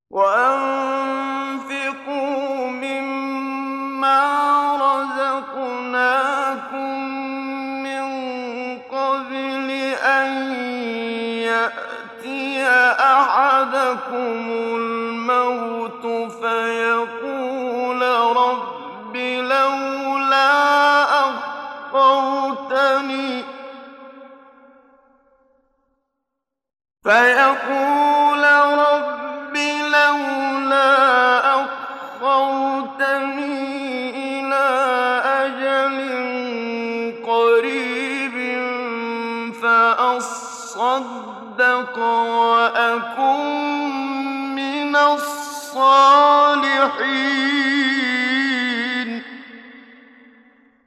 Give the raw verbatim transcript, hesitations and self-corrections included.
وَأَنفِقُوا مِمَّا رَزَقْنَاكُم مِّن قَبْلِ أَن يَأْتِيَ أَحَدَكُمُ الْمَوْتُ فَيَقُولَ رَبِّ لَوْلَا أَخَّرْتَنِي فَيَقُولَ رَبِّ لَوْلَا أَخَّرْتَنِي إِلَىٰ أَجَلٍ قَرِيبٍ فَأَصَّدَّقَ وَأَكُن مِّنَ الصَّالِحِينَ